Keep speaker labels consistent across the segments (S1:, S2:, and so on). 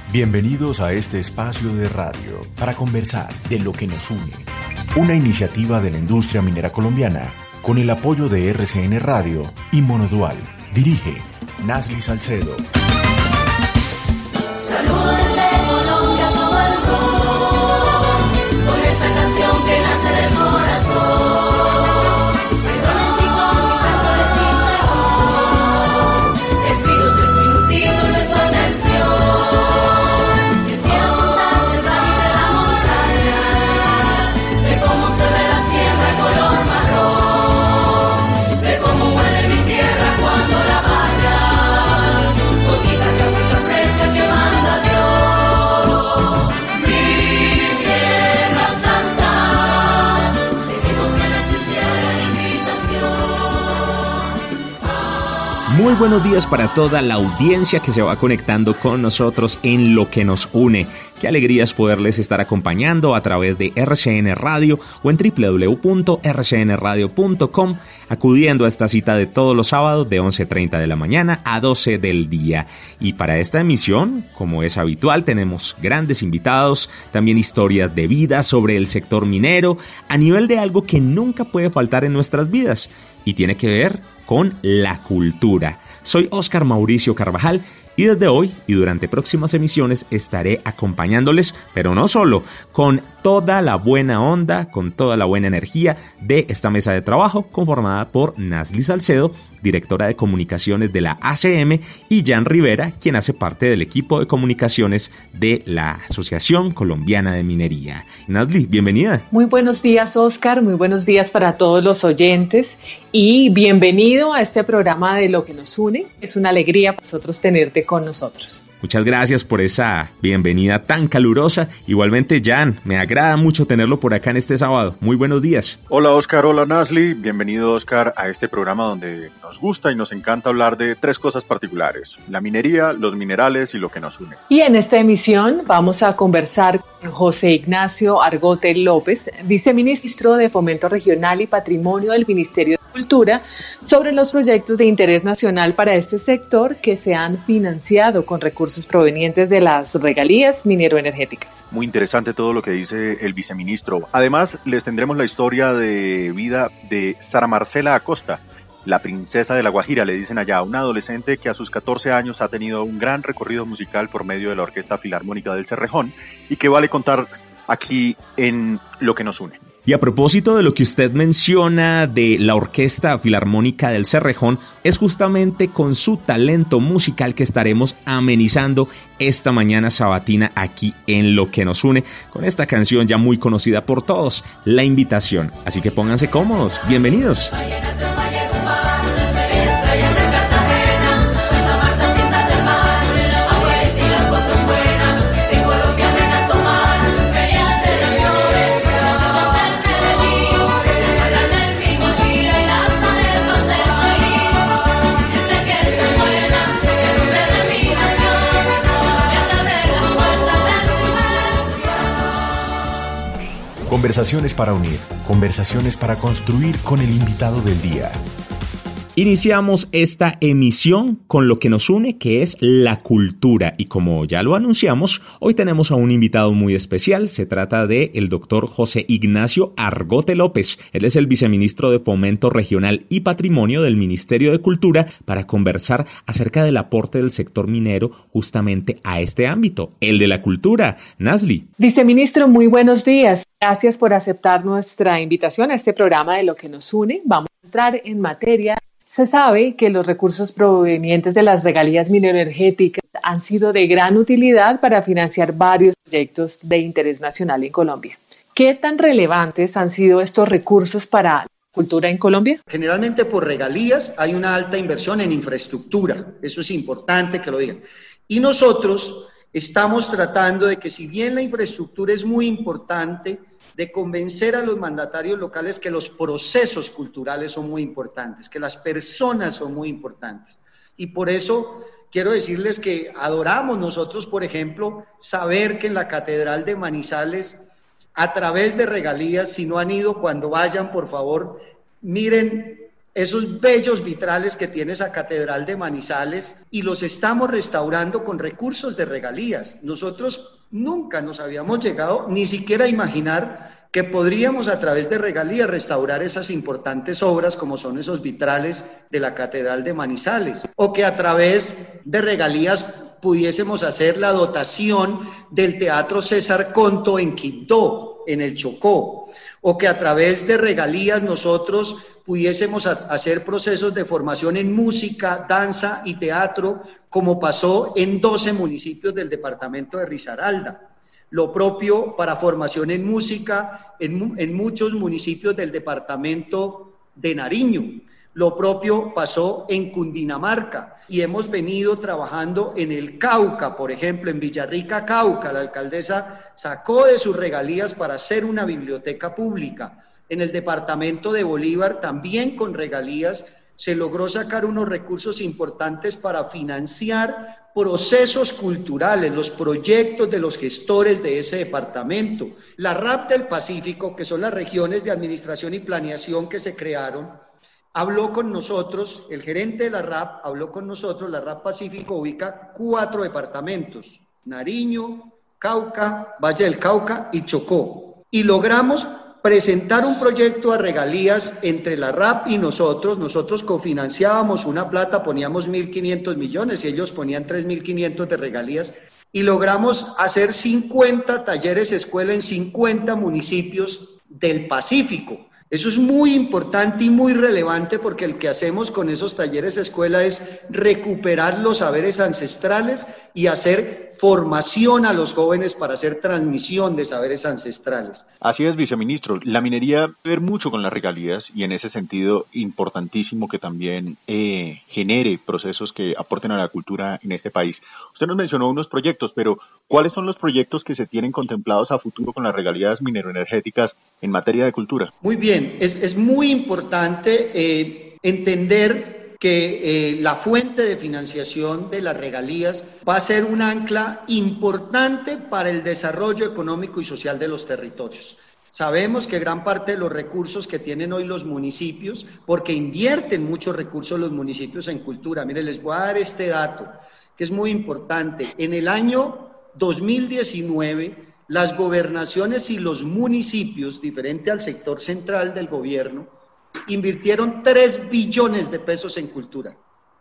S1: Bienvenidos a este espacio de radio para conversar de lo que nos une. Una iniciativa de la industria minera colombiana con el apoyo de RCN Radio y Monodual. Dirige Nasli Salcedo.
S2: Saludos desde Colombia a todo el mundo, con esta canción que nace del corazón. Perdonen si con mi canto les siento les pido 3 minutitos de su atención. Les quiero contar del valle de la montaña, de cómo se ve la siembra color marrón, de cómo huele mi tierra cuando la baña, gotitas de agüita fresca que manda Dios. Mi tierra santa, te digo que les hiciera la invitación.
S3: Muy buenos días para toda la audiencia que se va conectando con nosotros en Lo que nos une. Qué alegría es poderles estar acompañando a través de RCN Radio o en www.rcnradio.com, acudiendo a esta cita de todos los sábados de 11:30 de la mañana a 12 del día. Y para esta emisión, como es habitual, tenemos grandes invitados, también historias de vida sobre el sector minero, a nivel de algo que nunca puede faltar en nuestras vidas y tiene que ver con la cultura. Soy Óscar Mauricio Carvajal y desde hoy y durante próximas emisiones estaré acompañándoles, pero no solo, con toda la buena onda, con toda la buena energía de esta mesa de trabajo conformada por Nasli Salcedo, directora de comunicaciones de la ACM, y Jan Rivera, quien hace parte del equipo de comunicaciones de la Asociación Colombiana de Minería. Nasli, bienvenida.
S4: Muy buenos días, Óscar, muy buenos días para todos los oyentes y bienvenido a este programa de Lo que nos une. Es una alegría para nosotros tenerte con nosotros.
S3: Muchas gracias por esa bienvenida tan calurosa. Igualmente, Jan, me agrada mucho tenerlo por acá en este sábado. Muy buenos días.
S5: Hola, Óscar. Hola, Nasli. Bienvenido, Óscar, a este programa donde nos gusta y nos encanta hablar de 3 cosas particulares: la minería, los minerales y lo que nos une.
S4: Y en esta emisión vamos a conversar con José Ignacio Argote López, viceministro de Fomento Regional y Patrimonio del Ministerio de Cultura, sobre los proyectos de interés nacional para este sector que se han financiado con recursos provenientes de las regalías mineroenergéticas.
S5: Muy interesante todo lo que dice el viceministro. Además, les tendremos la historia de vida de Sara Marcela Acosta, la princesa de La Guajira, le dicen allá, una adolescente que a sus 14 años ha tenido un gran recorrido musical por medio de la Orquesta Filarmónica del Cerrejón y que vale contar aquí en Lo que nos une.
S3: Y a propósito de lo que usted menciona de la Orquesta Filarmónica del Cerrejón, es justamente con su talento musical que estaremos amenizando esta mañana sabatina aquí en Lo que nos une, con esta canción ya muy conocida por todos, La Invitación. Así que pónganse cómodos, bienvenidos.
S1: Conversaciones para unir, conversaciones para construir con el invitado del día.
S3: Iniciamos esta emisión con lo que nos une, que es la cultura. Y como ya lo anunciamos, hoy tenemos a un invitado muy especial. Se trata de el doctor José Ignacio Argote López. Él es el viceministro de Fomento Regional y Patrimonio del Ministerio de Cultura para conversar acerca del aporte del sector minero justamente a este ámbito, el de la cultura. Nasli.
S4: Viceministro, muy buenos días. Gracias por aceptar nuestra invitación a este programa de Lo que nos une. Vamos a entrar en materia. Se sabe que los recursos provenientes de las regalías mineroenergéticas han sido de gran utilidad para financiar varios proyectos de interés nacional en Colombia. ¿Qué tan relevantes han sido estos recursos para la cultura en Colombia?
S6: Generalmente por regalías hay una alta inversión en infraestructura. Eso es importante que lo digan. Y nosotros estamos tratando de que, si bien la infraestructura es muy importante, de convencer a los mandatarios locales que los procesos culturales son muy importantes, que las personas son muy importantes. Y por eso quiero decirles que adoramos nosotros, por ejemplo, saber que en la Catedral de Manizales, a través de regalías, si no han ido, cuando vayan, por favor, miren esos bellos vitrales que tiene esa catedral de Manizales y los estamos restaurando con recursos de regalías. Nosotros nunca nos habíamos llegado ni siquiera a imaginar que podríamos a través de regalías restaurar esas importantes obras como son esos vitrales de la catedral de Manizales, o que a través de regalías pudiésemos hacer la dotación del Teatro César Conto en Quibdó, en el Chocó, o que a través de regalías nosotros pudiésemos hacer procesos de formación en música, danza y teatro, como pasó en 12 municipios del departamento de Risaralda. Lo propio para formación en música en muchos municipios del departamento de Nariño. Lo propio pasó en Cundinamarca y hemos venido trabajando en el Cauca, por ejemplo, en Villarrica, Cauca. La alcaldesa sacó de sus regalías para hacer una biblioteca pública. En el departamento de Bolívar, también con regalías, se logró sacar unos recursos importantes para financiar procesos culturales, los proyectos de los gestores de ese departamento. La RAP del Pacífico, que son las regiones de administración y planeación que se crearon, habló con nosotros, el gerente de la RAP habló con nosotros. La RAP Pacífico ubica 4 departamentos: Nariño, Cauca, Valle del Cauca y Chocó. Y logramos presentar un proyecto a regalías entre la RAP y nosotros cofinanciábamos una plata, poníamos 1.500 millones y ellos ponían 3.500 de regalías, y logramos hacer 50 talleres escuela en 50 municipios del Pacífico. Eso es muy importante y muy relevante, porque el que hacemos con esos talleres escuela es recuperar los saberes ancestrales y hacer formación a los jóvenes para hacer transmisión de saberes ancestrales.
S5: Así es, viceministro. La minería debe ver mucho con las regalías y en ese sentido importantísimo que también genere procesos que aporten a la cultura en este país. Usted nos mencionó unos proyectos, pero ¿cuáles son los proyectos que se tienen contemplados a futuro con las regalías mineroenergéticas en materia de cultura?
S6: Muy bien, es muy importante entender que la fuente de financiación de las regalías va a ser un ancla importante para el desarrollo económico y social de los territorios. Sabemos que gran parte de los recursos que tienen hoy los municipios, porque invierten muchos recursos los municipios en cultura. Mire, les voy a dar este dato que es muy importante. En el año 2019, las gobernaciones y los municipios, diferente al sector central del gobierno, invirtieron 3 billones de pesos en cultura.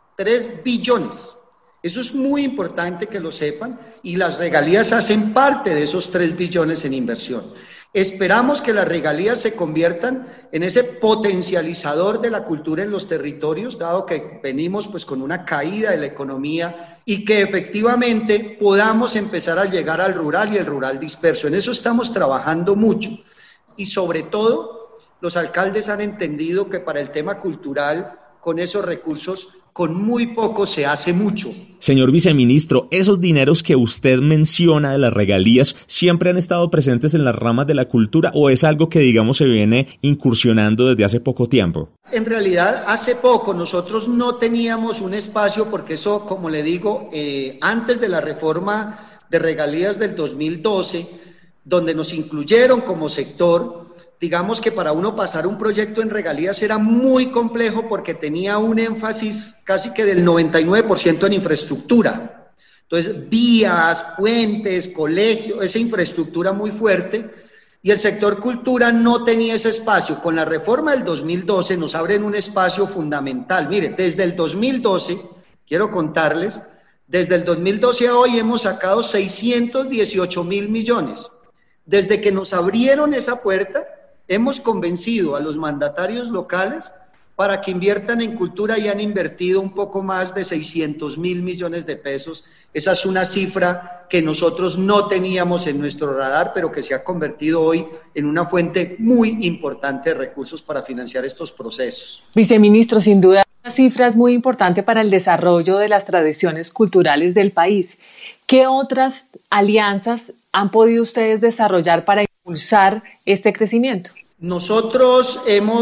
S6: 3 billones. Eso es muy importante que lo sepan, y las regalías hacen parte de esos 3 billones en inversión. Esperamos que las regalías se conviertan en ese potencializador de la cultura en los territorios, dado que venimos pues con una caída de la economía, y que efectivamente podamos empezar a llegar al rural y el rural disperso. En eso estamos trabajando mucho, y sobre todo los alcaldes han entendido que para el tema cultural, con esos recursos, con muy poco se hace mucho.
S3: Señor viceministro, ¿esos dineros que usted menciona de las regalías siempre han estado presentes en las ramas de la cultura, o es algo que, digamos, se viene incursionando desde hace poco tiempo?
S6: En realidad, hace poco nosotros no teníamos un espacio, porque eso, como le digo, antes de la reforma de regalías del 2012, donde nos incluyeron como sector, digamos que para uno pasar un proyecto en regalías era muy complejo, porque tenía un énfasis casi que del 99% en infraestructura. Entonces, vías, puentes, colegios, esa infraestructura muy fuerte, y el sector cultura no tenía ese espacio. Con la reforma del 2012 nos abren un espacio fundamental. Mire, desde el 2012, quiero contarles, desde el 2012 a hoy hemos sacado 618.000 millones. Desde que nos abrieron esa puerta, hemos convencido a los mandatarios locales para que inviertan en cultura, y han invertido un poco más de 600.000 millones de pesos. Esa es una cifra que nosotros no teníamos en nuestro radar, pero que se ha convertido hoy en una fuente muy importante de recursos para financiar estos procesos.
S4: Viceministro, sin duda, esta cifra es muy importante para el desarrollo de las tradiciones culturales del país. ¿Qué otras alianzas han podido ustedes desarrollar para impulsar este crecimiento?
S6: Nosotros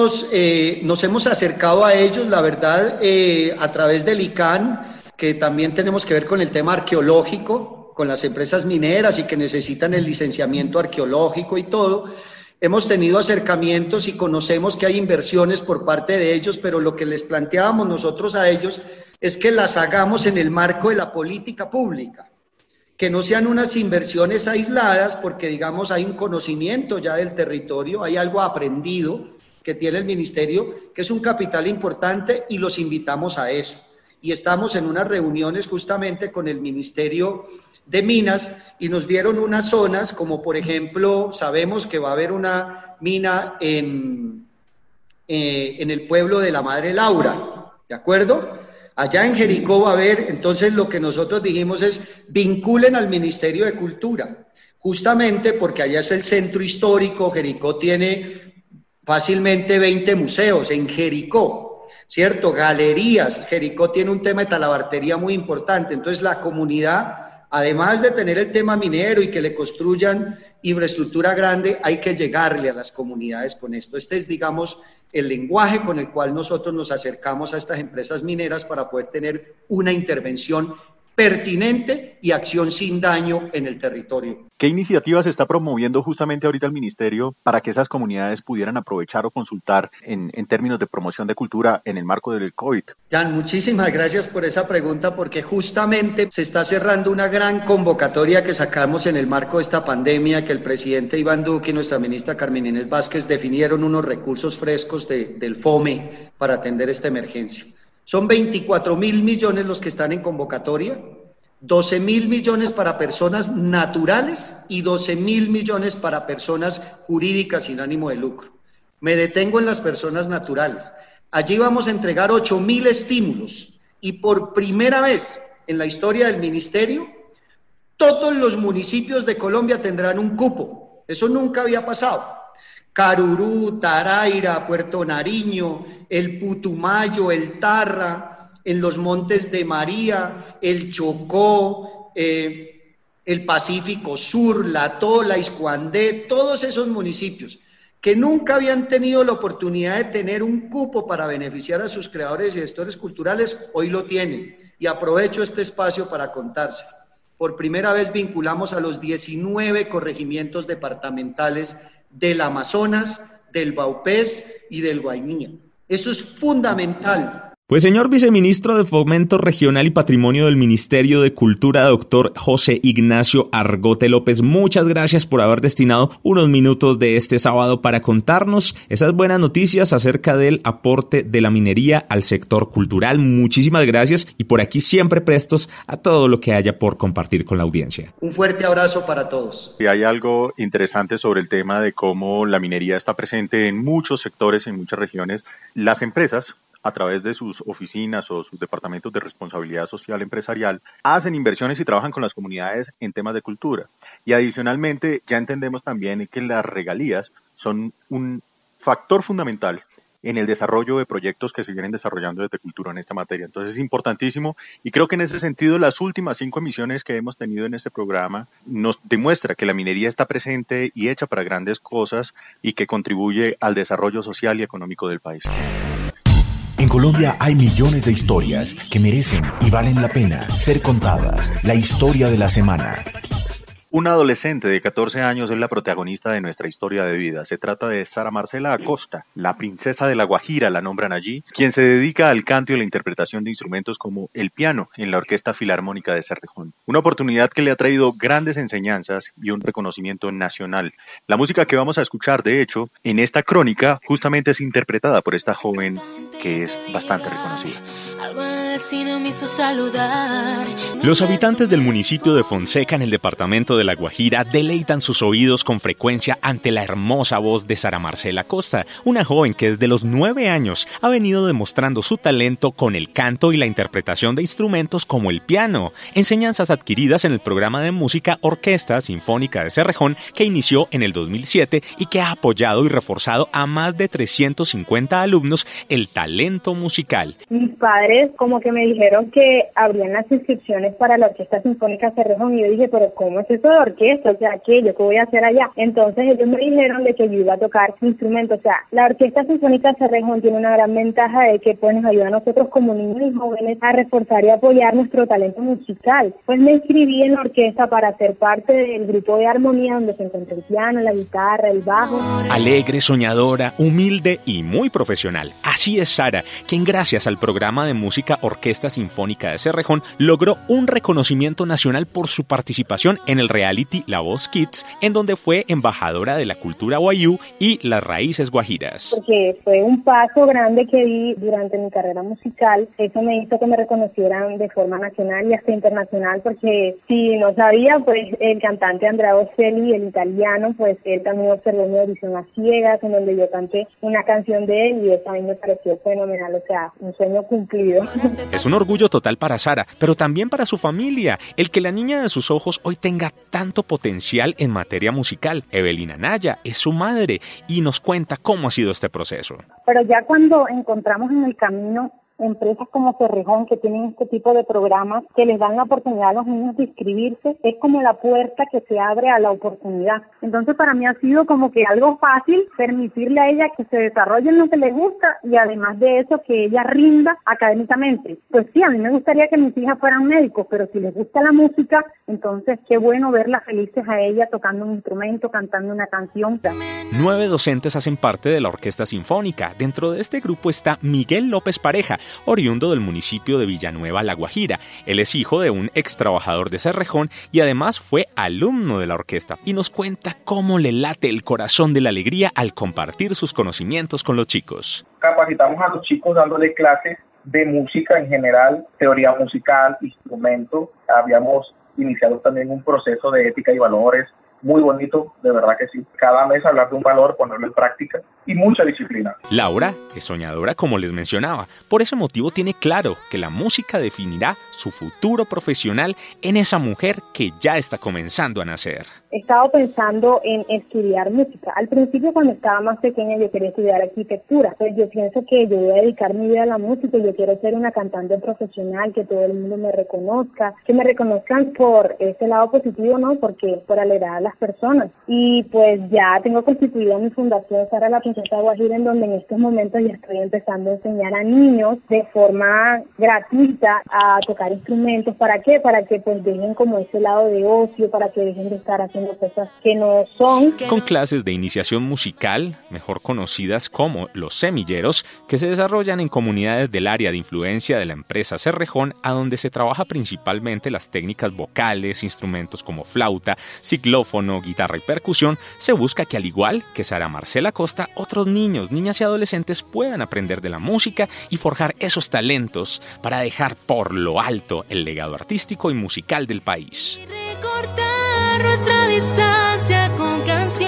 S6: nos hemos acercado a ellos, la verdad, a través del ICANN, que también tenemos que ver con el tema arqueológico, con las empresas mineras y que necesitan el licenciamiento arqueológico y todo. Hemos tenido acercamientos y conocemos que hay inversiones por parte de ellos, pero lo que les planteábamos nosotros a ellos es que las hagamos en el marco de la política pública, que no sean unas inversiones aisladas, porque digamos hay un conocimiento ya del territorio, hay algo aprendido que tiene el ministerio, que es un capital importante y los invitamos a eso. Y estamos en unas reuniones justamente con el Ministerio de Minas y nos dieron unas zonas, como por ejemplo, sabemos que va a haber una mina en el pueblo de la Madre Laura, ¿de acuerdo? Allá en Jericó va a haber, entonces lo que nosotros dijimos es vinculen al Ministerio de Cultura, justamente porque allá es el centro histórico, Jericó tiene fácilmente 20 museos en Jericó, ¿cierto? Galerías, Jericó tiene un tema de talabartería muy importante, entonces la comunidad, además de tener el tema minero y que le construyan infraestructura grande, hay que llegarle a las comunidades con esto. Este es, digamos, el lenguaje con el cual nosotros nos acercamos a estas empresas mineras para poder tener una intervención pertinente y acción sin daño en el territorio.
S5: ¿Qué iniciativas se está promoviendo justamente ahorita el Ministerio para que esas comunidades pudieran aprovechar o consultar en términos de promoción de cultura en el marco del COVID?
S6: Jan, muchísimas gracias por esa pregunta, porque justamente se está cerrando una gran convocatoria que sacamos en el marco de esta pandemia, que el presidente Iván Duque y nuestra ministra Carmen Inés Vázquez definieron unos recursos frescos del FOME para atender esta emergencia. Son 24.000 millones los que están en convocatoria, 12.000 millones para personas naturales y 12.000 millones para personas jurídicas sin ánimo de lucro. Me detengo en las personas naturales. Allí vamos a entregar 8.000 estímulos y por primera vez en la historia del ministerio, todos los municipios de Colombia tendrán un cupo. Eso nunca había pasado. Carurú, Taraira, Puerto Nariño, el Putumayo, el Tarra, en los Montes de María, el Chocó, el Pacífico Sur, La Tola, Iscuandé, todos esos municipios que nunca habían tenido la oportunidad de tener un cupo para beneficiar a sus creadores y gestores culturales, hoy lo tienen. Y aprovecho este espacio para contarse. Por primera vez vinculamos a los 19 corregimientos departamentales del Amazonas, del Baupés y del Guainía. Eso es fundamental.
S3: Pues señor viceministro de Fomento Regional y Patrimonio del Ministerio de Cultura, doctor José Ignacio Argote López, muchas gracias por haber destinado unos minutos de este sábado para contarnos esas buenas noticias acerca del aporte de la minería al sector cultural. Muchísimas gracias y por aquí siempre prestos a todo lo que haya por compartir con la audiencia.
S6: Un fuerte abrazo para todos.
S5: Y hay algo interesante sobre el tema de cómo la minería está presente en muchos sectores, en muchas regiones. Las empresas, a través de sus oficinas o sus departamentos de responsabilidad social empresarial, hacen inversiones y trabajan con las comunidades en temas de cultura. Y adicionalmente, ya entendemos también que las regalías son un factor fundamental en el desarrollo de proyectos que se vienen desarrollando desde cultura en esta materia. Entonces es importantísimo y creo que en ese sentido las últimas 5 emisiones que hemos tenido en este programa nos demuestra que la minería está presente y hecha para grandes cosas y que contribuye al desarrollo social y económico del país.
S1: En Colombia hay millones de historias que merecen y valen la pena ser contadas. La historia de la semana.
S5: Una adolescente de 14 años es la protagonista de nuestra historia de vida. Se trata de Sara Marcela Acosta, la princesa de la Guajira, la nombran allí, quien se dedica al canto y la interpretación de instrumentos como el piano en la Orquesta Filarmónica de Cerrejón. Una oportunidad que le ha traído grandes enseñanzas y un reconocimiento nacional. La música que vamos a escuchar, de hecho, en esta crónica, justamente es interpretada por esta joven que es bastante reconocida.
S3: Los habitantes del municipio de Fonseca, en el departamento de La Guajira, deleitan sus oídos con frecuencia ante la hermosa voz de Sara Marcela Acosta, una joven que desde los 9 años ha venido demostrando su talento con el canto y la interpretación de instrumentos como el piano, enseñanzas adquiridas en el programa de música Orquesta Sinfónica de Cerrejón, que inició en el 2007 y que ha apoyado y reforzado a más de 350 alumnos el talento musical.
S7: Mis padres como que que me dijeron que abrían las inscripciones para la Orquesta Sinfónica Cerrejón y yo dije, pero ¿cómo es eso de orquesta? O sea, ¿qué? ¿Yo qué voy a hacer allá? Entonces ellos me dijeron de que yo iba a tocar instrumentos. O sea, la Orquesta Sinfónica Cerrejón tiene una gran ventaja de que pues nos ayuda a nosotros como niños y jóvenes a reforzar y apoyar nuestro talento musical. Pues me inscribí en la orquesta para ser parte del grupo de armonía donde se encuentra el piano, la guitarra, el bajo.
S3: Alegre, soñadora, humilde y muy profesional. Así es Sara, quien gracias al programa de música Orquesta Sinfónica de Cerrejón logró un reconocimiento nacional por su participación en el reality La Voz Kids, en donde fue embajadora de la cultura wayuu y las raíces guajiras.
S7: Porque fue un paso grande que di durante mi carrera musical. Eso me hizo que me reconocieran de forma nacional y hasta internacional, porque si no sabía, pues el cantante Andrea Bocelli, el italiano, pues él también observó mi audición a ciegas, en donde yo canté una canción de él y eso a mí me pareció fenomenal, o sea, un sueño cumplido.
S3: Es un orgullo total para Sara, pero también para su familia, el que la niña de sus ojos hoy tenga tanto potencial en materia musical. Evelina Naya es su madre y nos cuenta cómo ha sido este proceso.
S7: Pero ya cuando encontramos en el camino empresas como Cerrejón que tienen este tipo de programas que les dan la oportunidad a los niños de inscribirse, es como la puerta que se abre a la oportunidad. Entonces para mí ha sido como que algo fácil permitirle a ella que se desarrolle en lo que le gusta y además de eso que ella rinda académicamente. Pues sí, a mí me gustaría que mis hijas fueran médicos, pero si les gusta la música, entonces qué bueno verlas felices a ella tocando un instrumento, cantando una canción.
S3: 9 docentes hacen parte de la Orquesta Sinfónica. Dentro de este grupo está Miguel López Pareja, oriundo del municipio de Villanueva, La Guajira. Él es hijo de un ex trabajador de Cerrejón y además fue alumno de la orquesta y nos cuenta cómo le late el corazón de la alegría al compartir sus conocimientos con los chicos.
S8: Capacitamos a los chicos dándole clases de música en general, teoría musical, instrumento. Habíamos iniciado también un proceso de ética y valores muy bonito, de verdad que sí. Cada mes hablar de un valor, ponerlo en práctica y mucha disciplina.
S3: Laura es soñadora, como les mencionaba. Por ese motivo tiene claro que la música definirá su futuro profesional en esa mujer que ya está comenzando a nacer.
S7: He estado pensando en estudiar música. Al principio, cuando estaba más pequeña, yo quería estudiar arquitectura. Pues yo pienso que yo voy a dedicar mi vida a la música y yo quiero ser una cantante profesional, que todo el mundo me reconozca, que me reconozcan por ese lado positivo, ¿no? Porque por alegrar a las personas. Y pues ya tengo constituida mi fundación Sara la Princesa Guajira, en donde en estos momentos ya estoy empezando a enseñar a niños de forma gratuita a tocar instrumentos. ¿Para qué? Para que pues dejen como ese lado de ocio, para que dejen de estar haciendo cosas que no son.
S3: Con clases de iniciación musical, mejor conocidas como los semilleros, que se desarrollan en comunidades del área de influencia de la empresa Cerrejón, a donde se trabaja principalmente las técnicas vocales, instrumentos como flauta, xilófono, guitarra y percusión. Se busca que, al igual que Sara Marcela Acosta, otros niños, niñas y adolescentes puedan aprender de la música y forjar esos talentos para dejar por lo alto el legado artístico y musical del país.
S2: Recortar nuestra distancia con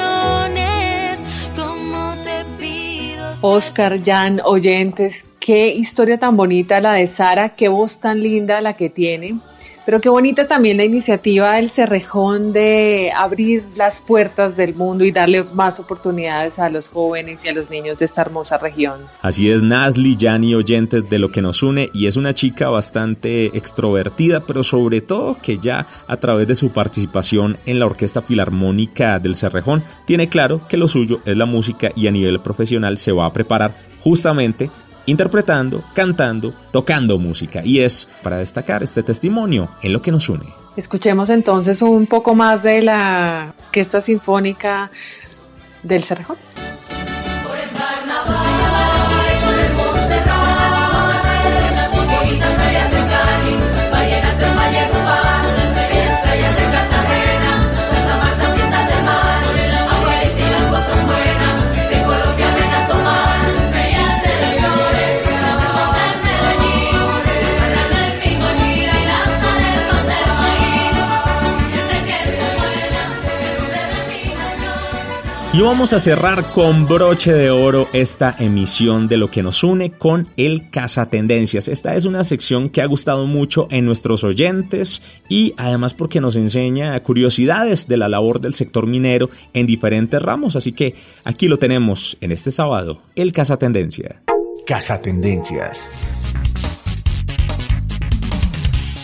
S2: canciones como te pido.
S4: Oscar, Jan, oyentes, qué historia tan bonita la de Sara, qué voz tan linda la que tiene. Pero qué bonita también la iniciativa del Cerrejón de abrir las puertas del mundo y darle más oportunidades a los jóvenes y a los niños de esta hermosa región.
S3: Así es, Nazli, Yanni, oyentes de Lo que nos une, y es una chica bastante extrovertida, pero sobre todo que ya a través de su participación en la Orquesta Filarmónica del Cerrejón tiene claro que lo suyo es la música y a nivel profesional se va a preparar justamente interpretando, cantando, tocando música, y es para destacar este testimonio en Lo que nos une.
S4: Escuchemos entonces un poco más de la Orquesta Sinfónica del Cerrejón.
S2: Por el carnaval, por el Montserrat, con bonitas ferias de Cali, vallenato en Valledupar, estrellas de Cartagena, Santa Marta, fiestas del mar, abuelita y las cosas buenas, de Colombia ven a tomar, ferias de las flores, las hermosas en Medellín, Barran del Pingo, Gira y las arepas del maíz, gente que es buena, Perú de mi nación.
S3: Y vamos a cerrar con broche de oro esta emisión de Lo que nos une con el Cazatendencias. Esta es una sección que ha gustado mucho en nuestros oyentes y además porque nos enseña curiosidades de la labor del sector minero en diferentes ramos. Así que aquí lo tenemos en este sábado, el Cazatendencia.
S1: Cazatendencias.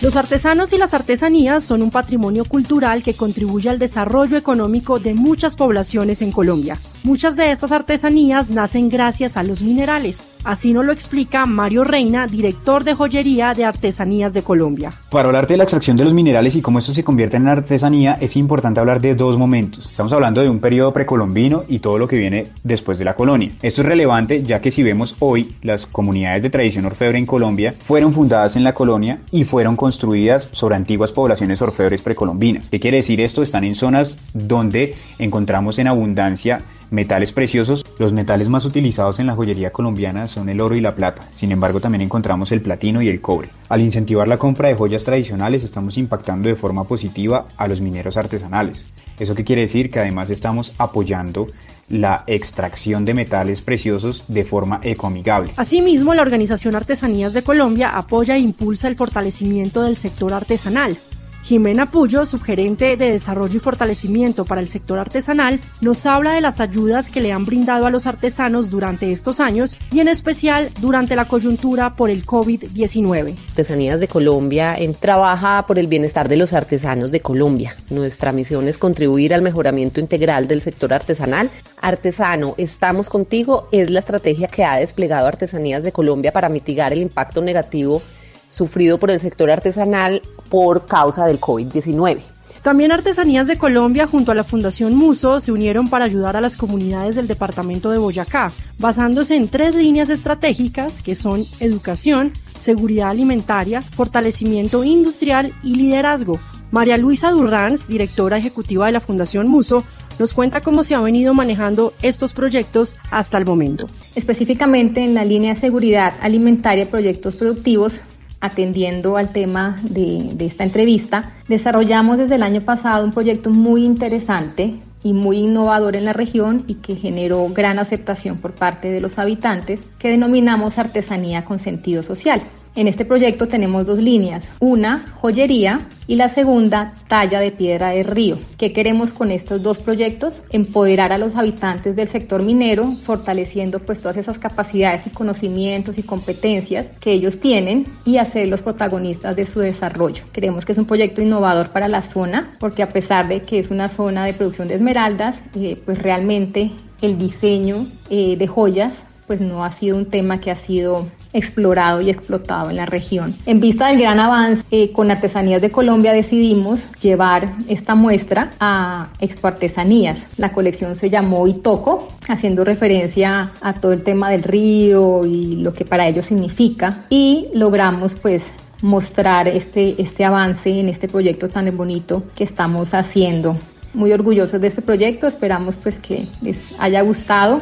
S9: Los artesanos y las artesanías son un patrimonio cultural que contribuye al desarrollo económico de muchas poblaciones en Colombia. Muchas de estas artesanías nacen gracias a los minerales. Así nos lo explica Mario Reina, director de joyería de Artesanías de Colombia.
S10: Para hablarte de la extracción de los minerales y cómo esto se convierte en artesanía, es importante hablar de dos momentos. Estamos hablando de un periodo precolombino y todo lo que viene después de la colonia. Esto es relevante ya que si vemos hoy, las comunidades de tradición orfebre en Colombia fueron fundadas en la colonia y fueron construidas sobre antiguas poblaciones orfebres precolombinas. ¿Qué quiere decir esto? Están en zonas donde encontramos en abundancia metales preciosos. Los metales más utilizados en la joyería colombiana son el oro y la plata. Sin embargo, también encontramos el platino y el cobre. Al incentivar la compra de joyas tradicionales, estamos impactando de forma positiva a los mineros artesanales. ¿Eso qué quiere decir? Que además estamos apoyando la extracción de metales preciosos de forma ecoamigable.
S9: Asimismo, la Organización Artesanías de Colombia apoya e impulsa el fortalecimiento del sector artesanal. Jimena Puyo, subgerente de Desarrollo y Fortalecimiento para el sector artesanal, nos habla de las ayudas que le han brindado a los artesanos durante estos años y en especial durante la coyuntura por el COVID-19.
S11: Artesanías de Colombia trabaja por el bienestar de los artesanos de Colombia. Nuestra misión es contribuir al mejoramiento integral del sector artesanal. Artesano, estamos contigo es la estrategia que ha desplegado Artesanías de Colombia para mitigar el impacto negativo sufrido por el sector artesanal por causa del COVID-19.
S9: También Artesanías de Colombia junto a la Fundación Muso se unieron para ayudar a las comunidades del departamento de Boyacá, basándose en 3 líneas estratégicas que son educación, seguridad alimentaria, fortalecimiento industrial y liderazgo. María Luisa Durranz, directora ejecutiva de la Fundación Muso, nos cuenta cómo se han venido manejando estos proyectos hasta el momento.
S12: Específicamente en la línea de seguridad alimentaria y proyectos productivos, atendiendo al tema de esta entrevista, desarrollamos desde el año pasado un proyecto muy interesante y muy innovador en la región y que generó gran aceptación por parte de los habitantes, que denominamos Artesanía con Sentido Social. En este proyecto tenemos 2 líneas, una joyería y la segunda talla de piedra de río. ¿Qué queremos con estos 2 proyectos? Empoderar a los habitantes del sector minero, fortaleciendo pues todas esas capacidades y conocimientos y competencias que ellos tienen y hacerlos protagonistas de su desarrollo. Creemos que es un proyecto innovador para la zona, porque a pesar de que es una zona de producción de esmeraldas, pues realmente el diseño de joyas pues no ha sido un tema que ha sido explorado y explotado en la región. En vista del gran avance, con Artesanías de Colombia decidimos llevar esta muestra a Expo Artesanías. La colección se llamó Itoco, haciendo referencia a todo el tema del río y lo que para ellos significa, y logramos pues mostrar este avance en este proyecto tan bonito que estamos haciendo. Muy orgullosos de este proyecto, esperamos pues que les haya gustado.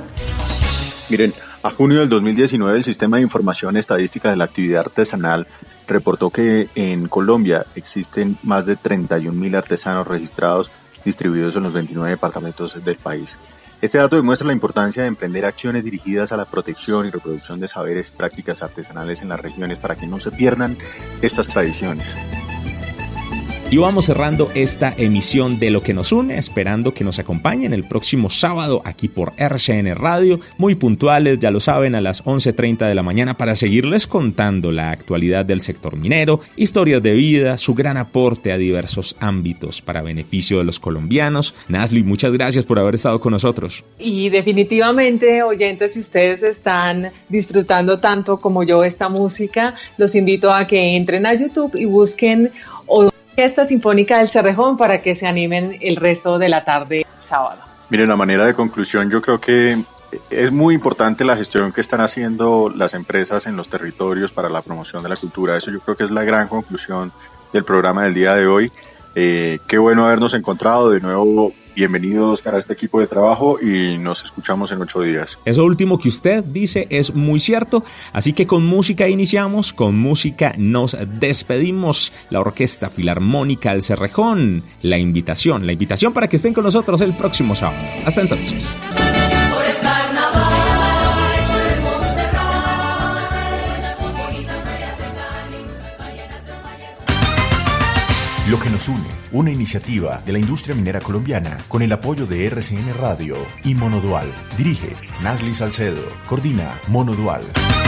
S5: Miren, a junio del 2019 el Sistema de Información Estadística de la Actividad Artesanal reportó que en Colombia existen más de 31.000 artesanos registrados distribuidos en los 29 departamentos del país. Este dato demuestra la importancia de emprender acciones dirigidas a la protección y reproducción de saberes y prácticas artesanales en las regiones para que no se pierdan estas tradiciones.
S3: Y vamos cerrando esta emisión de Lo que nos une, esperando que nos acompañen el próximo sábado aquí por RCN Radio, muy puntuales, ya lo saben, a las 11:30 de la mañana para seguirles contando la actualidad del sector minero, historias de vida, su gran aporte a diversos ámbitos para beneficio de los colombianos. Nasli, muchas gracias por haber estado con nosotros.
S4: Y definitivamente, oyentes, si ustedes están disfrutando tanto como yo esta música, los invito a que entren a YouTube y busquen Orquesta Sinfónica del Cerrejón para que se animen el resto de la tarde sábado.
S5: Miren, a manera de conclusión, yo creo que es muy importante la gestión que están haciendo las empresas en los territorios para la promoción de la cultura. Eso yo creo que es la gran conclusión del programa del día de hoy. Qué bueno habernos encontrado de nuevo. Bienvenidos a este equipo de trabajo y nos escuchamos en 8 días.
S3: Eso último que usted dice es muy cierto, así que con música iniciamos, con música nos despedimos. La Orquesta Filarmónica del Cerrejón, la invitación para que estén con nosotros el próximo sábado. Hasta entonces.
S1: Lo que nos une, una iniciativa de la industria minera colombiana con el apoyo de RCN Radio y Monodual. Dirige Nasli Salcedo, coordina Monodual.